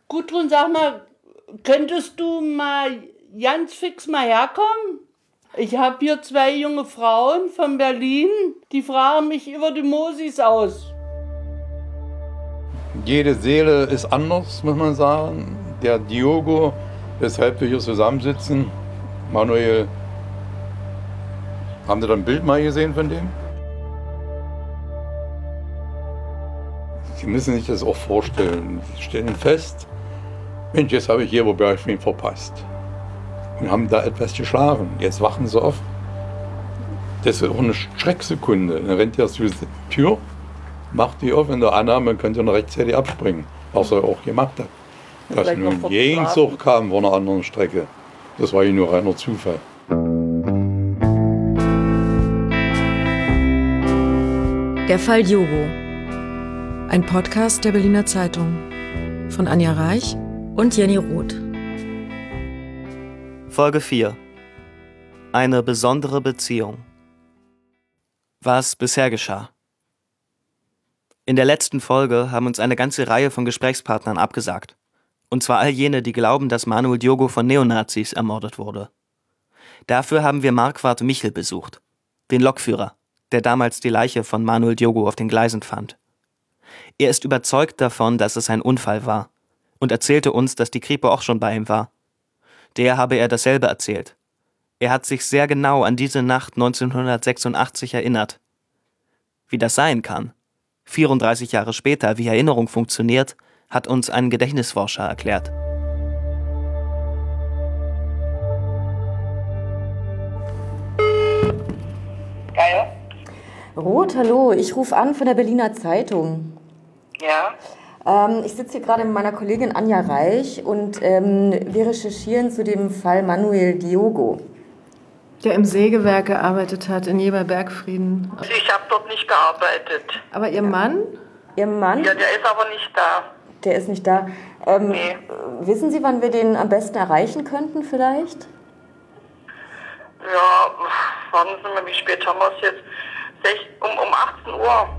Gudrun, sag mal, könntest du mal ganz fix mal herkommen? Ich habe hier 2 junge Frauen von Berlin, die fragen mich über die Mosis aus. Jede Seele ist anders, muss man sagen. Der Diogo, weshalb wir hier zusammensitzen, Manuel, haben Sie da ein Bild mal gesehen von dem? Sie müssen sich das auch vorstellen. Sie stellen fest, Mensch, jetzt habe ich hier Bergfrieden verpasst. Und haben da etwas geschlafen. Jetzt wachen sie auf. Das ist auch eine Schrecksekunde. Dann rennt er zur Tür, macht die auf in der Annahme, man könnte noch rechtzeitig abspringen. Was er auch gemacht hat. Dass nun Gegenzug kam von einer anderen Strecke, das war ja nur reiner Zufall. Der Fall Diogo. Ein Podcast der Berliner Zeitung. Von Anja Reich und Jenny Roth. Folge 4. Eine besondere Beziehung. Was bisher geschah. In der letzten Folge haben uns eine ganze Reihe von Gesprächspartnern abgesagt. Und zwar all jene, die glauben, dass Manuel Diogo von Neonazis ermordet wurde. Dafür haben wir Marquard Michel besucht, den Lokführer, der damals die Leiche von Manuel Diogo auf den Gleisen fand. Er ist überzeugt davon, dass es ein Unfall war und erzählte uns, dass die Kripo auch schon bei ihm war. Der habe er dasselbe erzählt. Er hat sich sehr genau an diese Nacht 1986 erinnert. Wie das sein kann, 34 Jahre später, wie Erinnerung funktioniert, hat uns ein Gedächtnisforscher erklärt. Geier? Roth, hallo, ich rufe an von der Berliner Zeitung. Ja? Ich sitze hier gerade mit meiner Kollegin Anja Reich und wir recherchieren zu dem Fall Manuel Diogo. Der im Sägewerk gearbeitet hat, in Jeber-Bergfrieden. Ich habe dort nicht gearbeitet. Aber Ihr Mann? Ihr Mann? Ja, der ist aber nicht da. Der ist nicht da. Nee. Wissen Sie, wann wir den am besten erreichen könnten vielleicht? Ja, warten Sie mal, wie spät haben wir es jetzt? Um 18 Uhr.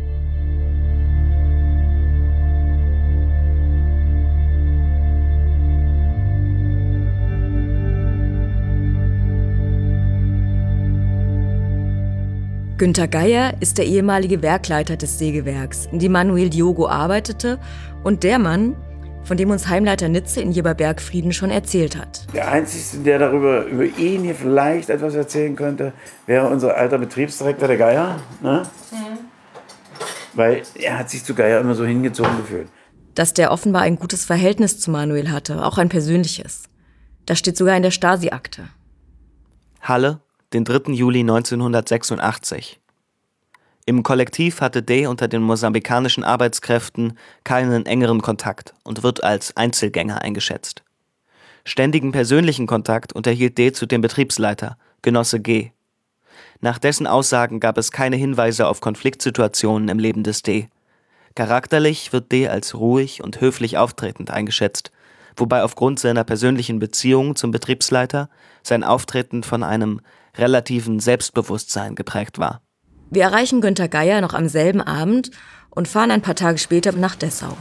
Günter Geier ist der ehemalige Werkleiter des Sägewerks, in dem Manuel Diogo arbeitete und der Mann, von dem uns Heimleiter Nitze in Jeber-Bergfrieden schon erzählt hat. Der Einzige, der über ihn hier vielleicht etwas erzählen könnte, wäre unser alter Betriebsdirektor, der Geier. Ne? Weil er hat sich zu Geier immer so hingezogen gefühlt. Dass der offenbar ein gutes Verhältnis zu Manuel hatte, auch ein persönliches. Das steht sogar in der Stasi-Akte. Halle, den 3. Juli 1986. Im Kollektiv hatte D. unter den mosambikanischen Arbeitskräften keinen engeren Kontakt und wird als Einzelgänger eingeschätzt. Ständigen persönlichen Kontakt unterhielt D. zu dem Betriebsleiter, Genosse G. Nach dessen Aussagen gab es keine Hinweise auf Konfliktsituationen im Leben des D. Charakterlich wird D. als ruhig und höflich auftretend eingeschätzt, wobei aufgrund seiner persönlichen Beziehung zum Betriebsleiter sein Auftreten von einem relativen Selbstbewusstsein geprägt war. Wir erreichen Günter Geier noch am selben Abend und fahren ein paar Tage später nach Dessau.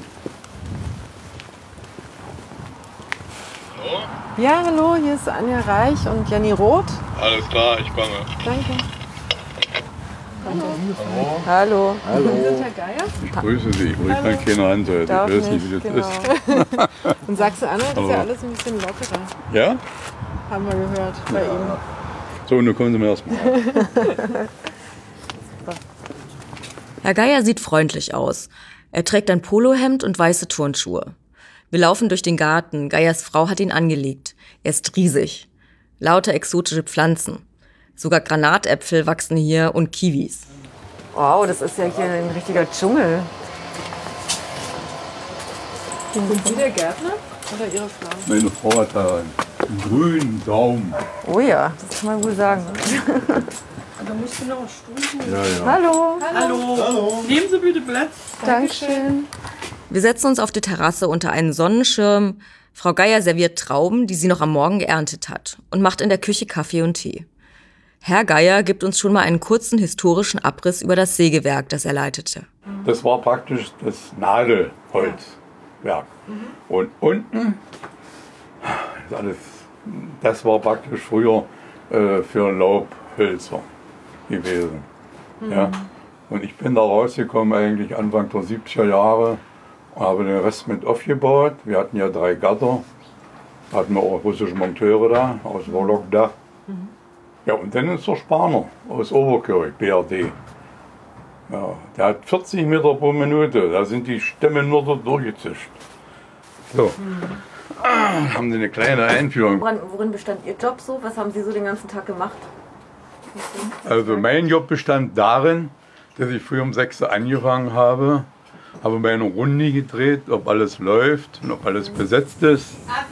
Hallo? Ja, hallo, hier ist Anja Reich und Jenny Roth. Alles klar, ich komme. Danke. Hallo? Hallo. Hallo. Sie sind Herr Geier? Ich grüße Sie, ich kann keiner andeuten. Ich weiß nicht, wie das ist. Und Sachsen-Anhalt ist Hallo. ja alles ein bisschen lockerer, Ja? haben wir gehört bei Ihnen. So, nun kommen Sie mir erstmal. Herr Geier sieht freundlich aus. Er trägt ein Polohemd und weiße Turnschuhe. Wir laufen durch den Garten. Geiers Frau hat ihn angelegt. Er ist riesig. Lauter exotische Pflanzen. Sogar Granatäpfel wachsen hier und Kiwis. Wow, das ist ja hier ein richtiger Dschungel. Sind Sie der Gärtner oder Ihre Frau? Meine Frau hat da einen grünen Daumen. Oh ja, das kann man wohl sagen. Da musst du noch einen Stuhl nehmen. Ja, ja. Hallo. Hallo. Nehmen Sie bitte Platz. Dankeschön. Wir setzen uns auf die Terrasse unter einen Sonnenschirm. Frau Geier serviert Trauben, die sie noch am Morgen geerntet hat, und macht in der Küche Kaffee und Tee. Herr Geier gibt uns schon mal einen kurzen historischen Abriss über das Sägewerk, das er leitete. Das war praktisch das Nadelholz. Werk. Und unten, das war praktisch früher für Laubhölzer gewesen. Ja. Und ich bin da rausgekommen eigentlich Anfang der 70er Jahre und habe den Rest mit aufgebaut. Wir hatten ja 3 Gatter, hatten wir auch russische Monteure da, aus Wologda. Ja, und dann ist der Spaner aus Oberkirch, BRD. Ja, der hat 40 Meter pro Minute, da sind die Stämme nur so durchgezischt. So, haben Sie eine kleine Einführung. Worin bestand Ihr Job so? Was haben Sie so den ganzen Tag gemacht? Also mein Job bestand darin, dass ich früh um 6 Uhr angefangen habe meine Runde gedreht, ob alles läuft und ob alles besetzt ist.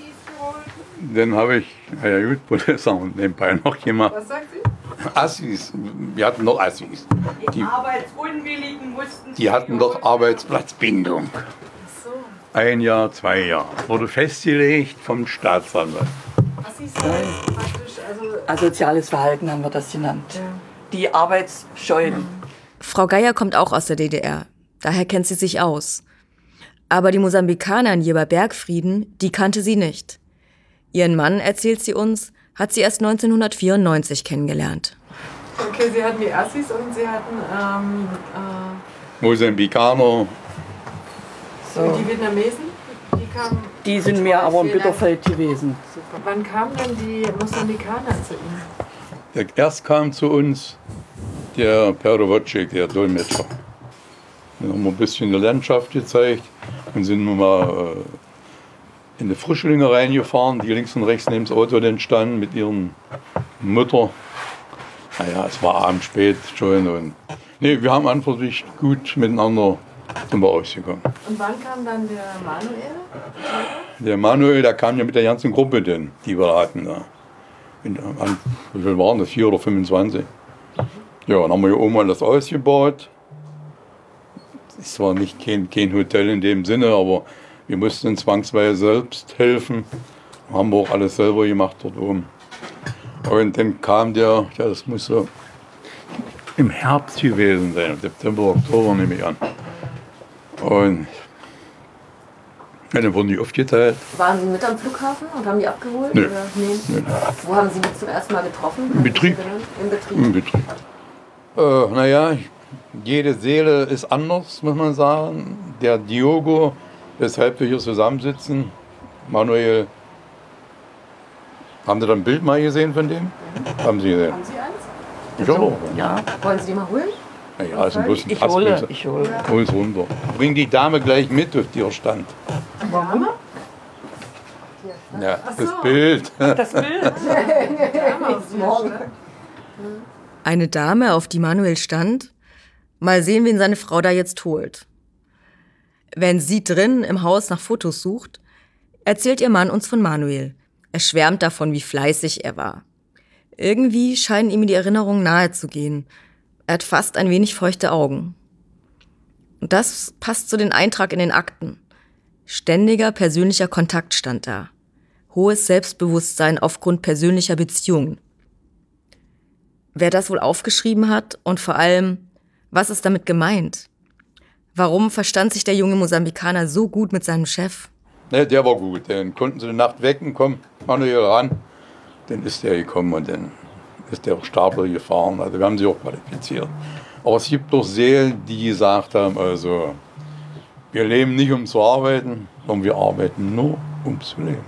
Dann habe ich, naja gut, Polizei und nebenbei noch gemacht. Was sagt sie? Assis, wir hatten noch Assis. Die Arbeitsunwilligen mussten... Die hatten doch Arbeitsplatzbindung. So. 1 Jahr, 2 Jahre. Wurde festgelegt vom Staatsanwalt. Assis heißt praktisch, also... Asoziales Verhalten haben wir das genannt. Ja. Die Arbeitsscheuen. Frau Geier kommt auch aus der DDR. Daher kennt sie sich aus. Aber die Mosambikaner in Jeber-Bergfrieden, die kannte sie nicht. Ihren Mann, erzählt sie uns, hat sie erst 1994 kennengelernt. Okay, sie hatten die Assis und sie hatten Mosambikaner. und die Vietnamesen, die kamen... Die sind mehr aber im Bitterfeld gewesen. Super. Wann kamen denn die Mosambikaner zu Ihnen? Erst kam zu uns der Perowodschik, der Dolmetscher. Dann haben wir ein bisschen die Landschaft gezeigt und sind mal in die Frischlinge reingefahren, die links und rechts neben dem Auto dann standen mit ihren Mutter. Naja, es war abends spät schon. Und nee, wir haben an für sich gut miteinander sind wir ausgekommen. Und wann kam dann der Manuel? Der Manuel, der kam ja mit der ganzen Gruppe denn, die wir hatten. Da. Wie viel waren das? 4 oder 25? Ja, dann haben wir hier oben mal das ausgebaut. Es war nicht kein Hotel in dem Sinne, aber wir mussten zwangsweise selbst helfen. Haben wir auch alles selber gemacht dort oben. Und dann kam ja, das muss so im Herbst gewesen sein, September, Oktober nehme ich an. Und dann wurden die aufgeteilt. Waren Sie mit am Flughafen und haben die abgeholt? Nö. Oder? Nee. Nö. Wo haben Sie die zum ersten Mal getroffen? Im Betrieb. Im Betrieb. Im Betrieb. Naja, jede Seele ist anders, muss man sagen. Der Diogo, weshalb wir hier zusammensitzen, Manuel, haben Sie da ein Bild mal gesehen von dem? Haben Sie gesehen? Haben Sie eins? Ich auch. Ja, Wollen Sie die mal holen? Naja, ist ein bloß ein ich Passbild. hole. Hol's runter. Bring die Dame gleich mit auf die Stand. Warum? Ja, das Bild. Das Bild. Eine Dame, auf die Manuel stand? Mal sehen, wen seine Frau da jetzt holt. Wenn sie drin im Haus nach Fotos sucht, erzählt ihr Mann uns von Manuel. Er schwärmt davon, wie fleißig er war. Irgendwie scheinen ihm die Erinnerungen nahe zu gehen. Er hat fast ein wenig feuchte Augen. Und das passt zu den Eintrag in den Akten. Ständiger persönlicher Kontakt stand da. Hohes Selbstbewusstsein aufgrund persönlicher Beziehungen. Wer das wohl aufgeschrieben hat und vor allem, was ist damit gemeint? Warum verstand sich der junge Mosambikaner so gut mit seinem Chef? Ne, der war gut. Dann konnten sie die Nacht wecken, komm, Manuel ran. Dann ist der gekommen und dann ist der Stapler gefahren. Also wir haben sie auch qualifiziert. Aber es gibt doch Seelen, die gesagt haben, also wir leben nicht um zu arbeiten, sondern wir arbeiten nur um zu leben.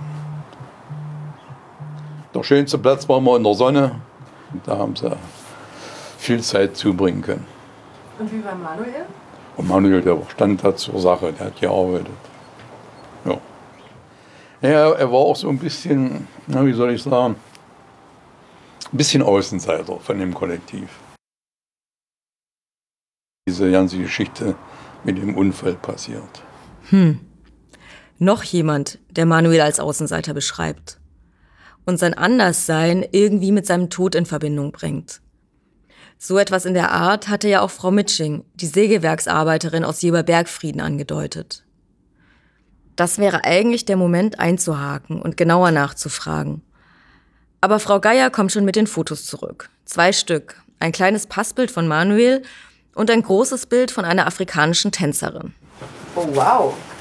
Der schönste Platz war immer in der Sonne. Und da haben sie viel Zeit zubringen können. Und wie war Manuel? Und Manuel, der stand da zur Sache, der hat gearbeitet. Ja. Ja, er war auch so ein bisschen, na, wie soll ich sagen, ein bisschen Außenseiter von dem Kollektiv. Diese ganze Geschichte mit dem Unfall passiert. Noch jemand, der Manuel als Außenseiter beschreibt. Und sein Anderssein irgendwie mit seinem Tod in Verbindung bringt. So etwas in der Art hatte ja auch Frau Mitsching, die Sägewerksarbeiterin aus Jeber-Bergfrieden, angedeutet. Das wäre eigentlich der Moment einzuhaken und genauer nachzufragen. Aber Frau Geier kommt schon mit den Fotos zurück. 2 Stück. Ein kleines Passbild von Manuel und ein großes Bild von einer afrikanischen Tänzerin. Oh, wow.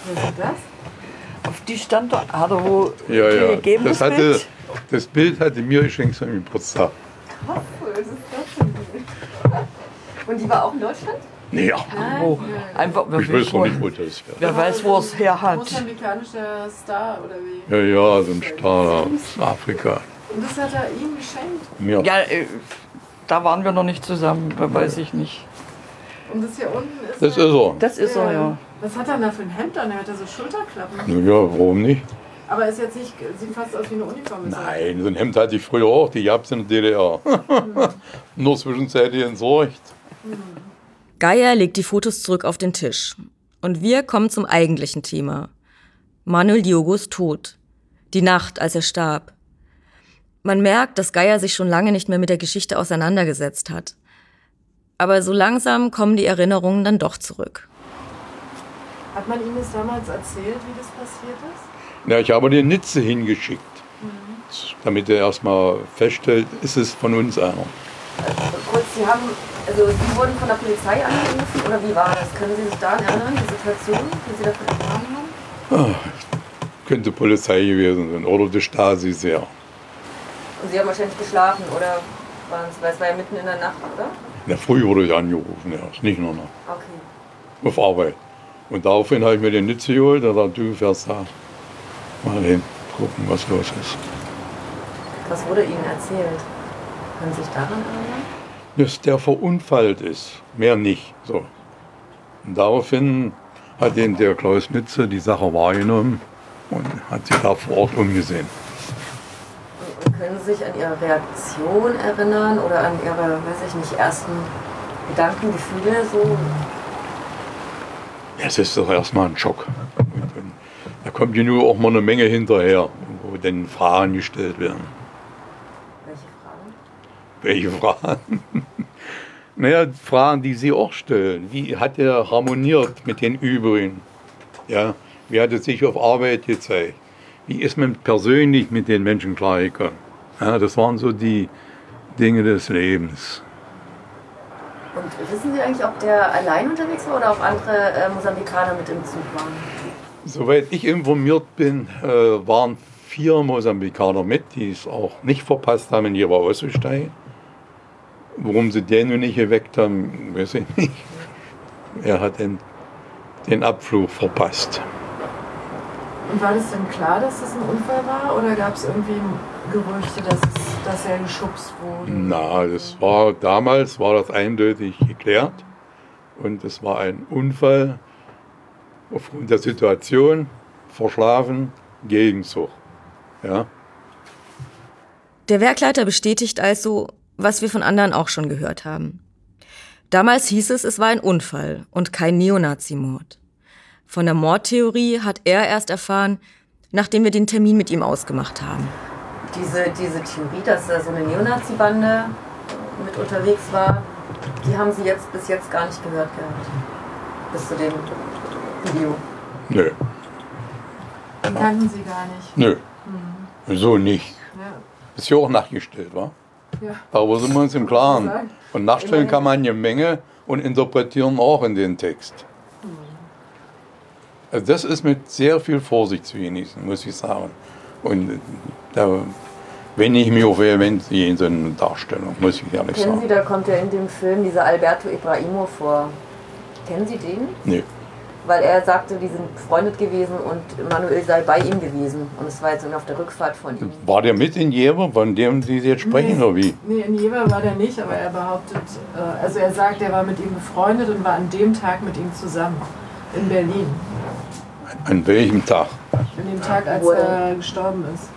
Was ist das? Auf die stand da, hat er wo Ja, ja. gegeben, Bild? Das Bild hatte mir geschenkt zum Geburtstag. Was ist das denn? Und die war auch in Deutschland? Nee, Wo? Einfach, ich weiß noch nicht, wo das wäre. wer weiß, wo es her hat. Mosambikanischer Star oder wie? Ja, so ein Star aus Afrika. Und das hat er ihm geschenkt. Mir. Ja, da waren wir noch nicht zusammen, weiß ich nicht. Und das hier unten ist. Das ist er. Das ist er, ja. Was hat er denn da für ein Hemd an? Er hat da so Schulterklappen. Ja, warum nicht? Aber ist jetzt nicht, sieht fast aus wie eine Uniform. Ist Nein, so ein Hemd hatte ich früher auch, die gab es in der DDR. Nur zwischenzeitlich entsorgt. Geier legt die Fotos zurück auf den Tisch. Und wir kommen zum eigentlichen Thema. Manuel Diogos Tod. Die Nacht, als er starb. Man merkt, dass Geier sich schon lange nicht mehr mit der Geschichte auseinandergesetzt hat. Aber so langsam kommen die Erinnerungen dann doch zurück. Hat man ihm das damals erzählt, wie das passiert ist? Ja, ich habe den Nitze hingeschickt, damit er erstmal feststellt, ist es von uns einer. Kurz, Sie wurden von der Polizei angerufen, oder wie war das? Können Sie sich daran erinnern, die Situation, die Sie davon erfahren haben? Könnte Polizei gewesen sein oder die Stasi sehr. Und Sie haben wahrscheinlich geschlafen, oder waren es, weil es war ja mitten in der Nacht, oder? Ja, früh wurde ich angerufen, erst, nicht nur noch. Okay. Auf Arbeit. Und daraufhin habe ich mir den Nitze geholt und gesagt, du fährst da mal hin, gucken, was los ist. Was wurde Ihnen erzählt? Können Sie sich daran erinnern? Dass der verunfallt ist, mehr nicht. So. Und daraufhin hat eben der Klaus Nitze die Sache wahrgenommen und hat sich da vor Ort umgesehen. Und können Sie sich an Ihre Reaktion erinnern oder an Ihre, weiß ich nicht, ersten Gedanken, Gefühle so? Es ist doch erstmal ein Schock. Und da kommt ja nur auch mal eine Menge hinterher, wo dann Fragen gestellt werden. Welche Fragen? Welche Fragen? Naja, Fragen, die Sie auch stellen. Wie hat er harmoniert mit den übrigen? Ja, wie hat er sich auf Arbeit gezeigt? Wie ist man persönlich mit den Menschen klargekommen? Ja, das waren so die Dinge des Lebens. Und wissen Sie eigentlich, ob der allein unterwegs war oder auch andere Mosambikaner mit im Zug waren? Soweit ich informiert bin, waren 4 Mosambikaner mit, die es auch nicht verpasst haben, in ihrer auszusteigen. Warum sie den nun nicht geweckt haben, weiß ich nicht. Er hat den Abflug verpasst. Und war das denn klar, dass das ein Unfall war? Oder gab es irgendwie Gerüchte, dass er geschubst wurde? Na, damals war das eindeutig geklärt. Und es war ein Unfall aufgrund der Situation, verschlafen, Gegenzug. Ja. Der Werkleiter bestätigt also, was wir von anderen auch schon gehört haben. Damals hieß es war ein Unfall und kein Neonazi-Mord. Von der Mordtheorie hat er erst erfahren, nachdem wir den Termin mit ihm ausgemacht haben. Diese Theorie, dass da so eine Neonazi-Bande mit unterwegs war, die haben Sie bis jetzt gar nicht gehört gehabt. Bis zu dem Video. Nö. Die kannten Sie gar nicht? Nö. So nicht. Ja. Ist ja auch nachgestellt, wa? Ja. Aber sind wir uns im Klaren. Und nachstellen kann man eine Menge und interpretieren auch in den Text. Also das ist mit sehr viel Vorsicht zu genießen, muss ich sagen. Und da wende ich mich auf in so eine Darstellung, muss ich ehrlich sagen. Kennen Sie, da kommt ja in dem Film dieser Alberto Ibrahimo vor. Kennen Sie den? Nee. Weil er sagte, die sind befreundet gewesen und Manuel sei bei ihm gewesen. Und es war jetzt auf der Rückfahrt von ihm. War der mit in Jever, von dem Sie jetzt sprechen, oder wie? Nee, in Jever war der nicht, aber er behauptet, also er sagt, er war mit ihm befreundet und war an dem Tag mit ihm zusammen in Berlin. An welchem Tag? An dem Tag, als er gestorben ist.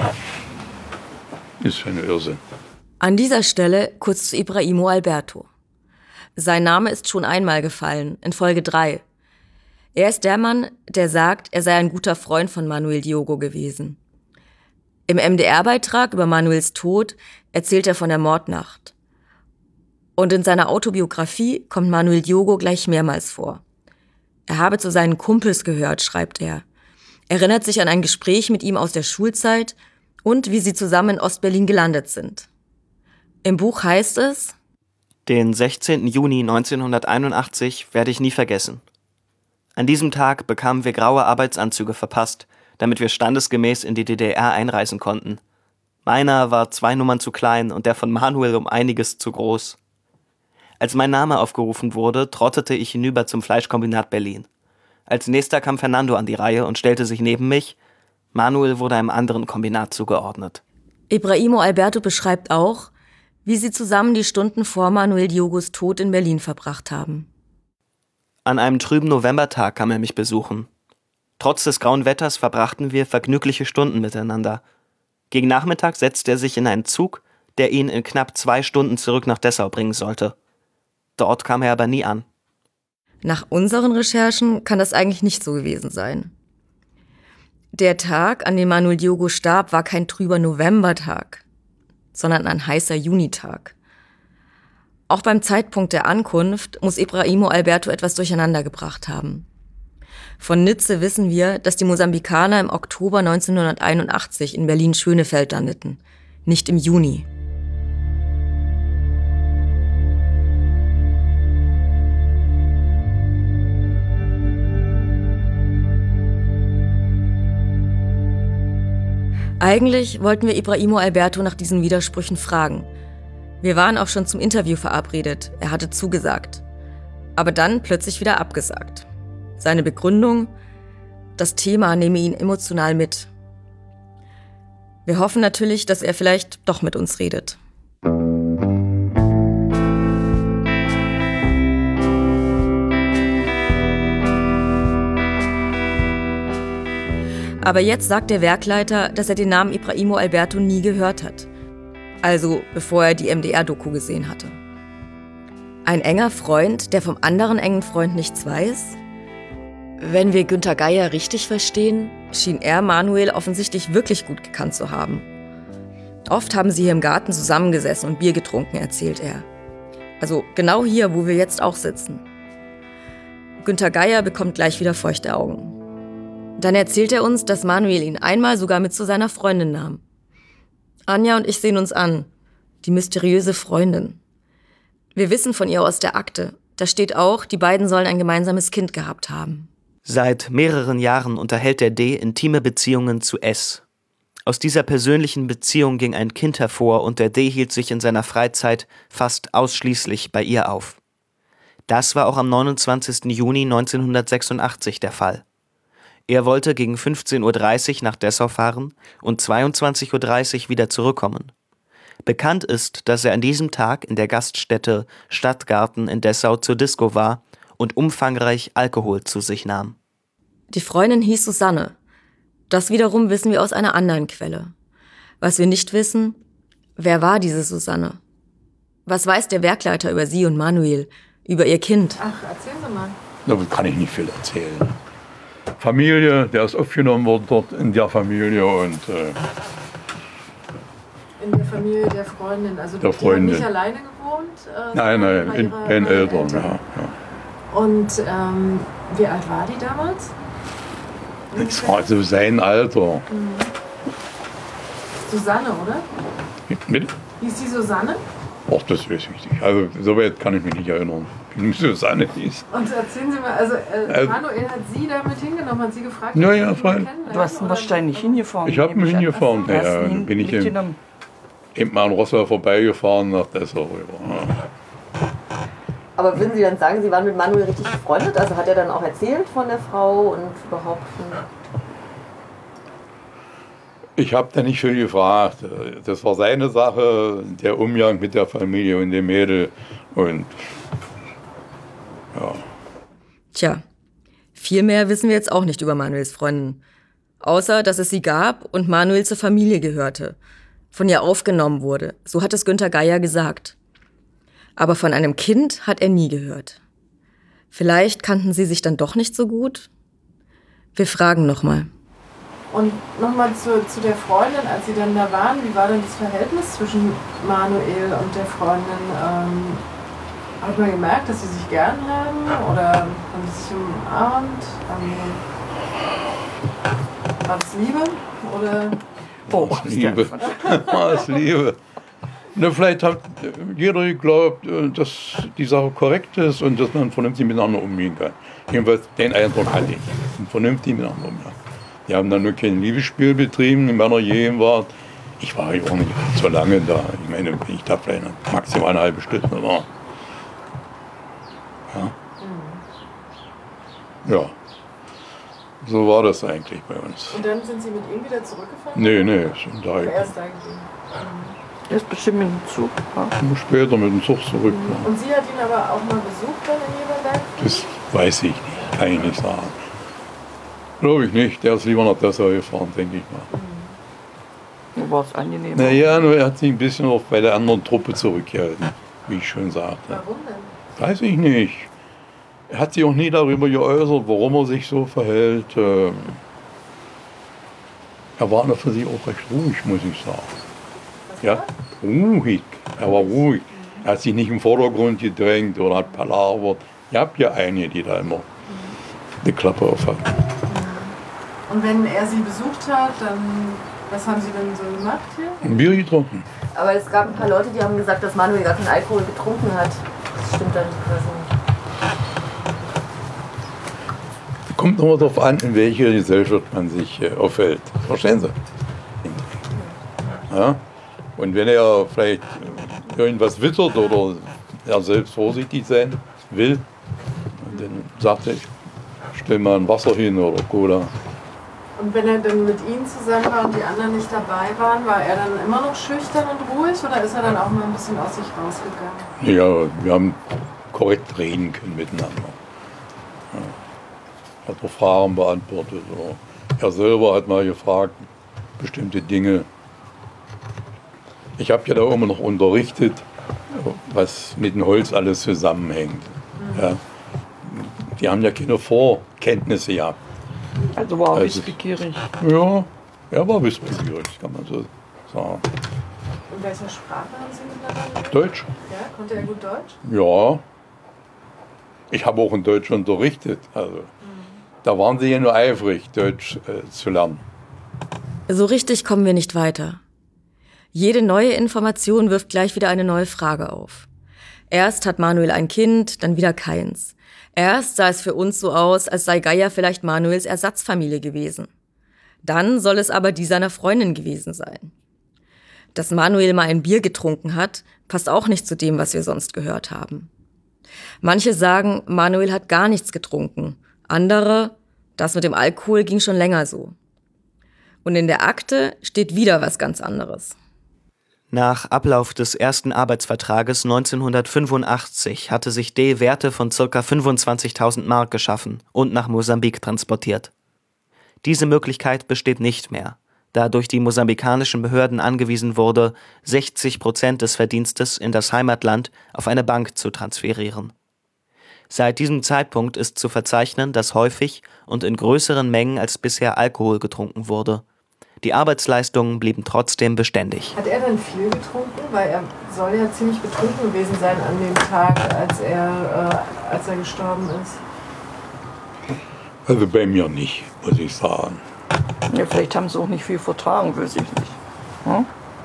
Ist für ein Irrsinn. An dieser Stelle kurz zu Ibrahimo Alberto. Sein Name ist schon einmal gefallen, in Folge 3. Er ist der Mann, der sagt, er sei ein guter Freund von Manuel Diogo gewesen. Im MDR-Beitrag über Manuels Tod erzählt er von der Mordnacht. Und in seiner Autobiografie kommt Manuel Diogo gleich mehrmals vor. Er habe zu seinen Kumpels gehört, schreibt er. Erinnert sich an ein Gespräch mit ihm aus der Schulzeit und wie sie zusammen in Ostberlin gelandet sind. Im Buch heißt es: Den 16. Juni 1981 werde ich nie vergessen. An diesem Tag bekamen wir graue Arbeitsanzüge verpasst, damit wir standesgemäß in die DDR einreisen konnten. Meiner war 2 Nummern zu klein und der von Manuel um einiges zu groß. Als mein Name aufgerufen wurde, trottete ich hinüber zum Fleischkombinat Berlin. Als nächster kam Fernando an die Reihe und stellte sich neben mich. Manuel wurde einem anderen Kombinat zugeordnet. Ibrahimo Alberto beschreibt auch, wie sie zusammen die Stunden vor Manuel Diogos Tod in Berlin verbracht haben. An einem trüben Novembertag kam er mich besuchen. Trotz des grauen Wetters verbrachten wir vergnügliche Stunden miteinander. Gegen Nachmittag setzte er sich in einen Zug, der ihn in knapp 2 Stunden zurück nach Dessau bringen sollte. Dort kam er aber nie an. Nach unseren Recherchen kann das eigentlich nicht so gewesen sein. Der Tag, an dem Manuel Diogo starb, war kein trüber Novembertag, sondern ein heißer Junitag. Auch beim Zeitpunkt der Ankunft muss Ibrahimo Alberto etwas durcheinander gebracht haben. Von Nitze wissen wir, dass die Mosambikaner im Oktober 1981 in Berlin-Schönefeld landeten, nicht im Juni. Eigentlich wollten wir Ibrahimo Alberto nach diesen Widersprüchen fragen. Wir waren auch schon zum Interview verabredet, er hatte zugesagt. Aber dann plötzlich wieder abgesagt. Seine Begründung: das Thema nehme ihn emotional mit. Wir hoffen natürlich, dass er vielleicht doch mit uns redet. Aber jetzt sagt der Werkleiter, dass er den Namen Ibrahimo Alberto nie gehört hat. Also bevor er die MDR-Doku gesehen hatte. Ein enger Freund, der vom anderen engen Freund nichts weiß? Wenn wir Günter Geier richtig verstehen, schien er Manuel offensichtlich wirklich gut gekannt zu haben. Oft haben sie hier im Garten zusammengesessen und Bier getrunken, erzählt er. Also genau hier, wo wir jetzt auch sitzen. Günter Geier bekommt gleich wieder feuchte Augen. Dann erzählt er uns, dass Manuel ihn einmal sogar mit zu seiner Freundin nahm. Anja und ich sehen uns an. Die mysteriöse Freundin. Wir wissen von ihr aus der Akte. Da steht auch, die beiden sollen ein gemeinsames Kind gehabt haben. Seit mehreren Jahren unterhält der D intime Beziehungen zu S. Aus dieser persönlichen Beziehung ging ein Kind hervor und der D hielt sich in seiner Freizeit fast ausschließlich bei ihr auf. Das war auch am 29. Juni 1986 der Fall. Er wollte gegen 15:30 Uhr nach Dessau fahren und 22:30 Uhr wieder zurückkommen. Bekannt ist, dass er an diesem Tag in der Gaststätte Stadtgarten in Dessau zur Disco war und umfangreich Alkohol zu sich nahm. Die Freundin hieß Susanne. Das wiederum wissen wir aus einer anderen Quelle. Was wir nicht wissen, wer war diese Susanne? Was weiß der Werkleiter über sie und Manuel, über ihr Kind? Ach, erzählen Sie mal. Damit kann ich nicht viel erzählen. Familie, der ist aufgenommen worden dort in der Familie und in der Familie der Freundin, also der die Freundin. haben nicht alleine gewohnt? Nein, bei den Eltern, ja. Und wie alt war die damals? Das war so sein Alter. Susanne, oder? Mit? Hieß die Susanne? Ach, das weiß ich nicht. Also so weit kann ich mich nicht erinnern, wie Susanne hieß. Und erzählen Sie mal, also Manuel hat Sie damit hingenommen, hat Sie gefragt? Ja, ja, fein. Du hast ihn wahrscheinlich hingefahren. Ich habe ihn hingefahren. Ja, Ja, dann bin ich eben mal an Rosslau vorbeigefahren nach Dessau rüber. Ja. Aber würden Sie dann sagen, Sie waren mit Manuel richtig befreundet? Also hat er dann auch erzählt von der Frau und überhaupt? Ich habe da nicht viel gefragt. Das war seine Sache, der Umgang mit der Familie und dem Mädel. Und ja. Tja, viel mehr wissen wir jetzt auch nicht über Manuels Freundin. Außer, dass es sie gab und Manuel zur Familie gehörte. Von ihr aufgenommen wurde. So hat es Günter Geier gesagt. Aber von einem Kind hat er nie gehört. Vielleicht kannten sie sich dann doch nicht so gut? Wir fragen nochmal. Und nochmal zu der Freundin, als Sie dann da waren, wie war denn das Verhältnis zwischen Manuel und der Freundin? Hat man gemerkt, dass sie sich gern haben oder haben sie sich umarmt? War das Liebe oder? Oh, Liebe. Das Liebe. Na, vielleicht hat jeder geglaubt, dass die Sache korrekt ist und dass man vernünftig miteinander umgehen kann. Jedenfalls den Eindruck hatte ich. Vernünftig miteinander umgehen. Die haben dann nur kein Liebesspiel betrieben, in meiner Gegenwart. Ich war ja auch nicht so lange da. Ich meine, wenn ich da vielleicht maximal eine halbe Stunde war. Ja. So war das eigentlich bei uns. Und dann sind Sie mit ihm wieder zurückgefahren? Nee, schon da. Er ist da geblieben. Er ist bestimmt mit dem Zug. Ja. Später mit dem Zug zurück. Ja. Und sie hat ihn aber auch mal besucht dann in Jeverberg? Das weiß ich nicht, kann ich nicht sagen. Glaube ich nicht, der ist lieber nach Dessau gefahren, denke ich mal. Nur war es angenehm. Naja, nur er hat sich ein bisschen auch bei der anderen Truppe zurückgehalten, wie ich schon sagte. Warum denn? Weiß ich nicht. Er hat sich auch nie darüber geäußert, warum er sich so verhält. Er war an und für sich auch recht ruhig, muss ich sagen. Ja, ruhig. Er war ruhig. Er hat sich nicht im Vordergrund gedrängt oder hat palavert. Ich habe ja einige, die da immer die Klappe auf hatten. Und wenn er sie besucht hat, dann was haben Sie denn so gemacht hier? Ein Bier getrunken. Aber es gab ein paar Leute, die haben gesagt, dass Manuel gar keinen Alkohol getrunken hat. Das stimmt dann quasi nicht. Kommt immer darauf an, in welcher Gesellschaft man sich aufhält. Verstehen Sie? Ja? Und wenn er vielleicht irgendwas wittert oder er selbst vorsichtig sein will, dann sagt er, ich stell mal ein Wasser hin oder Cola. Und wenn er dann mit Ihnen zusammen war und die anderen nicht dabei waren, war er dann immer noch schüchtern und ruhig oder ist er dann auch mal ein bisschen aus sich rausgegangen? Ja, wir haben korrekt reden können miteinander. Ja. Hat auch Fragen beantwortet. Oder er selber hat mal gefragt, bestimmte Dinge. Ich habe ja da immer noch unterrichtet, was mit dem Holz alles zusammenhängt. Ja. Die haben ja keine Vorkenntnisse gehabt. Also war er wissbegierig. Ja, er war wissbegierig, kann man so sagen. In welcher Sprache haben Sie miteinander? Deutsch? Ja, konnte er gut Deutsch? Ja. Ich habe auch in Deutsch unterrichtet. Also, da waren sie ja nur eifrig, Deutsch zu lernen. So richtig kommen wir nicht weiter. Jede neue Information wirft gleich wieder eine neue Frage auf. Erst hat Manuel ein Kind, dann wieder keins. Erst sah es für uns so aus, als sei Geier vielleicht Manuels Ersatzfamilie gewesen. Dann soll es aber die seiner Freundin gewesen sein. Dass Manuel mal ein Bier getrunken hat, passt auch nicht zu dem, was wir sonst gehört haben. Manche sagen, Manuel hat gar nichts getrunken. Andere, das mit dem Alkohol ging schon länger so. Und in der Akte steht wieder was ganz anderes. Nach Ablauf des ersten Arbeitsvertrages 1985 hatte sich D. Werte von ca. 25.000 Mark geschaffen und nach Mosambik transportiert. Diese Möglichkeit besteht nicht mehr, da durch die mosambikanischen Behörden angewiesen wurde, 60% des Verdienstes in das Heimatland auf eine Bank zu transferieren. Seit diesem Zeitpunkt ist zu verzeichnen, dass häufig und in größeren Mengen als bisher Alkohol getrunken wurde. Die Arbeitsleistungen blieben trotzdem beständig. Hat er dann viel getrunken? Weil er soll ja ziemlich betrunken gewesen sein an dem Tag, als er gestorben ist. Also bei mir nicht, muss ich sagen. Ja, vielleicht haben sie auch nicht viel vertragen, weiß ich nicht. Hm?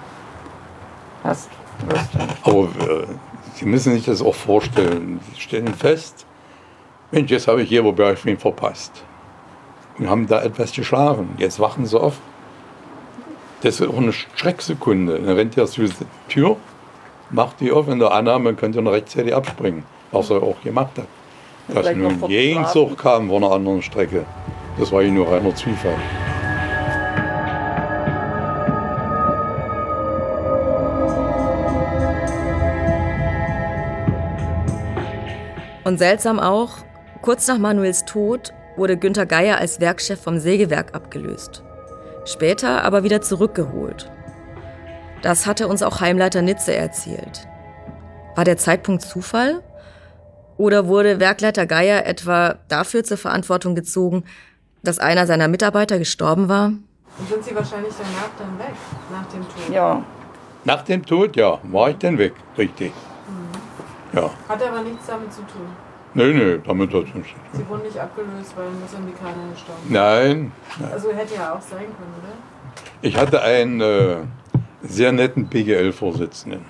Weißt du nicht. Aber Sie müssen sich das auch vorstellen. Sie stellen fest, Mensch, jetzt habe ich Jeverberg verpasst. Und haben da etwas geschlafen. Jetzt wachen sie auf. Das ist auch eine Schrecksekunde. Dann rennt er zur Tür, macht die auf, in der Annahme könnt ihr noch rechtzeitig abspringen, was er auch gemacht hat. Dass Vielleicht nun noch Jensog kam von einer anderen Strecke, das war ihm nur reiner Zufall. Und seltsam auch, kurz nach Manuels Tod wurde Günther Geier als Werkchef vom Sägewerk abgelöst. Später aber wieder zurückgeholt. Das hatte uns auch Heimleiter Nitze erzählt. War der Zeitpunkt Zufall? Oder wurde Werkleiter Geier etwa dafür zur Verantwortung gezogen, dass einer seiner Mitarbeiter gestorben war? Und sind Sie wahrscheinlich danach dann weg, nach dem Tod? Ja. Nach dem Tod, ja, war ich dann weg, richtig. Ja. Hat aber nichts damit zu tun? Nee, damit hat es nichts zu tun. Sie wurden nicht abgelöst, weil ein Mosambikaner gestorben ist? Nein. Also hätte ja auch sein können, oder? Ich hatte einen sehr netten BGL-Vorsitzenden.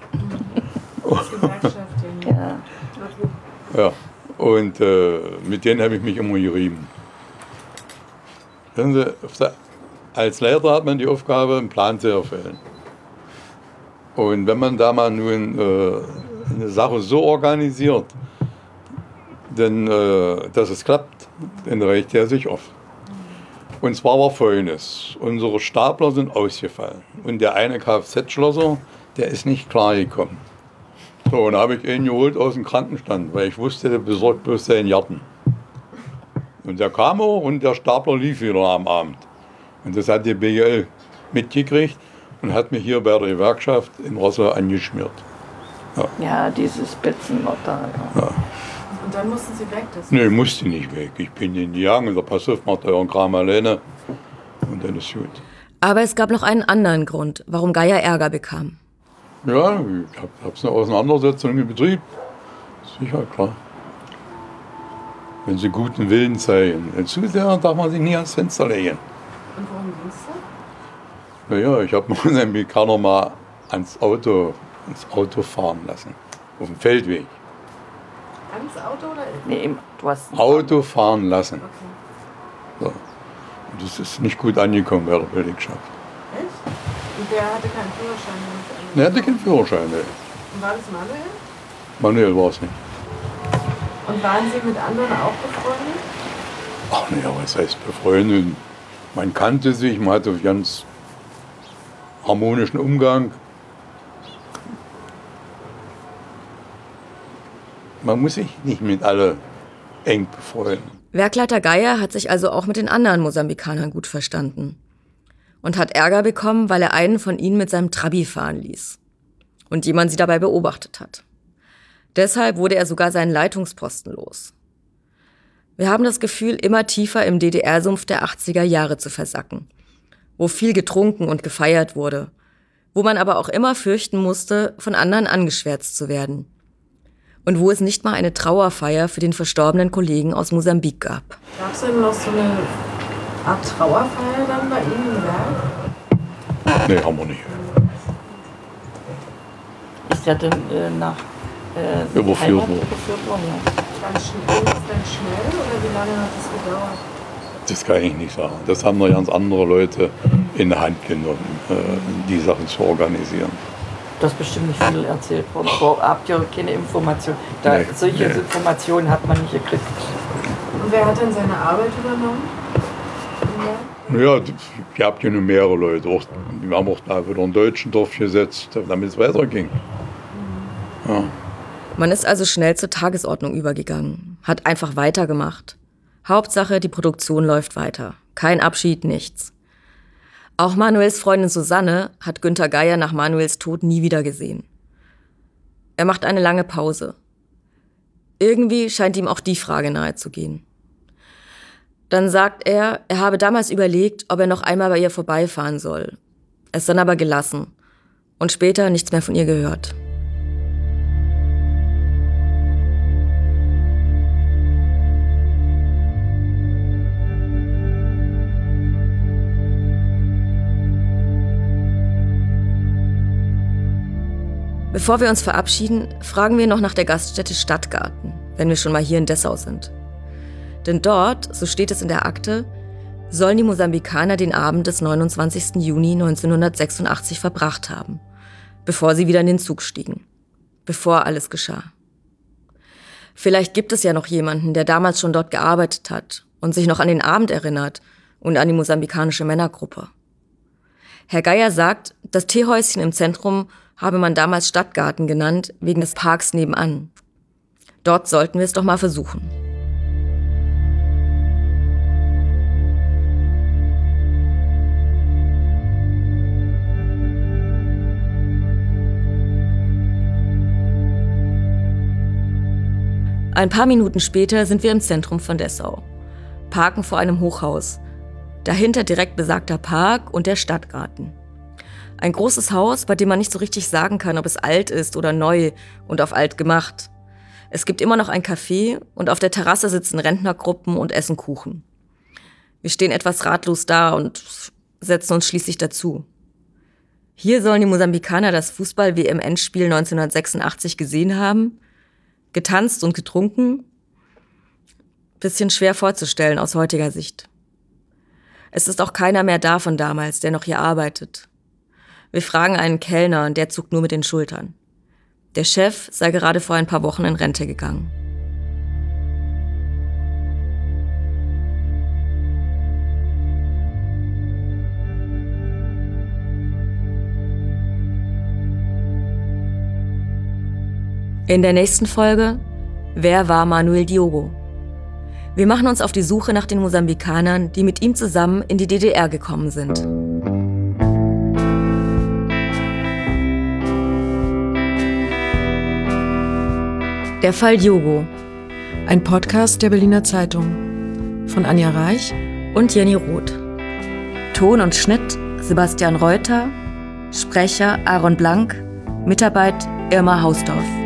Ja. Ja, und mit denen habe ich mich immer gerieben. Wissen Sie, als Leiter hat man die Aufgabe, einen Plan zu erfüllen. Und wenn man da mal nun eine Sache so organisiert, denn, dass es klappt, dann reicht er sich oft. Und zwar war Folgendes: Unsere Stapler sind ausgefallen und der eine Kfz-Schlosser, der ist nicht klargekommen. So, und da habe ich ihn geholt aus dem Krankenstand, weil ich wusste, der besorgt bloß seinen Jarten. Und der kam auch und der Stapler lief wieder am Abend. Und das hat die BGL mitgekriegt und hat mich hier bei der Gewerkschaft in Rosslau angeschmiert. Ja, dieses Spitzenmotter. Ja. Und dann mussten Sie weg? Nee, musste nicht weg. Ich bin in die Jagen und gesagt, pass auf, macht euren Kram alleine und dann ist gut. Aber es gab noch einen anderen Grund, warum Geier Ärger bekam. Ja, ich habe eine Auseinandersetzung im Betrieb. Sicher, klar. Wenn sie guten Willen zeigen. Zu sehr darf man sich nie ans Fenster legen. Und worum ging es da? Naja, ich habe meinen Mexikaner mal ans Auto fahren lassen. Auf dem Feldweg. Ans Auto oder? Nee, du hast Auto fahren lassen. Okay. So. Und das ist nicht gut angekommen bei der Belegschaft. Echt? Und der hatte keinen Führerschein? Er hatte keinen Führerschein, ne. Und war das Manuel? Manuel war es nicht. Und waren Sie mit anderen auch befreundet? Ach naja, was heißt befreundet? Man kannte sich, man hatte einen ganz harmonischen Umgang. Man muss sich nicht mit alle eng befreunden. Werkleiter Geier hat sich also auch mit den anderen Mosambikanern gut verstanden. Und hat Ärger bekommen, weil er einen von ihnen mit seinem Trabi fahren ließ. Und jemand sie dabei beobachtet hat. Deshalb wurde er sogar seinen Leitungsposten los. Wir haben das Gefühl, immer tiefer im DDR-Sumpf der 80er Jahre zu versacken. Wo viel getrunken und gefeiert wurde. Wo man aber auch immer fürchten musste, von anderen angeschwärzt zu werden. Und wo es nicht mal eine Trauerfeier für den verstorbenen Kollegen aus Mosambik gab. Gab es denn noch so eine Art Trauerfeier dann bei Ihnen im Werk? Nee, haben wir nicht. Ist ja dann nach Überführt worden. Ja. Ganz schnell oder wie lange hat das gedauert? Das kann ich nicht sagen. Das haben noch ganz andere Leute in der Hand genommen, die Sachen zu organisieren. Du hast bestimmt nicht viel erzählt worden. Habt ihr keine Informationen? Nee, Solche Informationen hat man nicht gekriegt. Und wer hat denn seine Arbeit übernommen? Ja, ich habe ja nur mehrere Leute. Auch, wir haben auch da wieder einen deutschen Dorf gesetzt, damit es weiterging. Ja. Man ist also schnell zur Tagesordnung übergegangen, hat einfach weitergemacht. Hauptsache, die Produktion läuft weiter. Kein Abschied, nichts. Auch Manuels Freundin Susanne hat Günther Geier nach Manuels Tod nie wieder gesehen. Er macht eine lange Pause. Irgendwie scheint ihm auch die Frage nahezugehen. Dann sagt er habe damals überlegt, ob er noch einmal bei ihr vorbeifahren soll. Es dann aber gelassen und später nichts mehr von ihr gehört. Bevor wir uns verabschieden, fragen wir noch nach der Gaststätte Stadtgarten, wenn wir schon mal hier in Dessau sind. Denn dort, so steht es in der Akte, sollen die Mosambikaner den Abend des 29. Juni 1986 verbracht haben, bevor sie wieder in den Zug stiegen, bevor alles geschah. Vielleicht gibt es ja noch jemanden, der damals schon dort gearbeitet hat und sich noch an den Abend erinnert und an die mosambikanische Männergruppe. Herr Geier sagt, das Teehäuschen im Zentrum habe man damals Stadtgarten genannt, wegen des Parks nebenan. Dort sollten wir es doch mal versuchen. Ein paar Minuten später sind wir im Zentrum von Dessau, parken vor einem Hochhaus. Dahinter direkt besagter Park und der Stadtgarten. Ein großes Haus, bei dem man nicht so richtig sagen kann, ob es alt ist oder neu und auf alt gemacht. Es gibt immer noch ein Café und auf der Terrasse sitzen Rentnergruppen und essen Kuchen. Wir stehen etwas ratlos da und setzen uns schließlich dazu. Hier sollen die Mosambikaner das Fußball-WM-Endspiel 1986 gesehen haben, getanzt und getrunken. Bisschen schwer vorzustellen aus heutiger Sicht. Es ist auch keiner mehr da von damals, der noch hier arbeitet. Wir fragen einen Kellner und der zuckt nur mit den Schultern. Der Chef sei gerade vor ein paar Wochen in Rente gegangen. In der nächsten Folge: Wer war Manuel Diogo? Wir machen uns auf die Suche nach den Mosambikanern, die mit ihm zusammen in die DDR gekommen sind. Der Fall Diogo. Ein Podcast der Berliner Zeitung. Von Anja Reich und Jenny Roth. Ton und Schnitt Sebastian Reuter. Sprecher Aaron Blank. Mitarbeit Irma Hausdorf.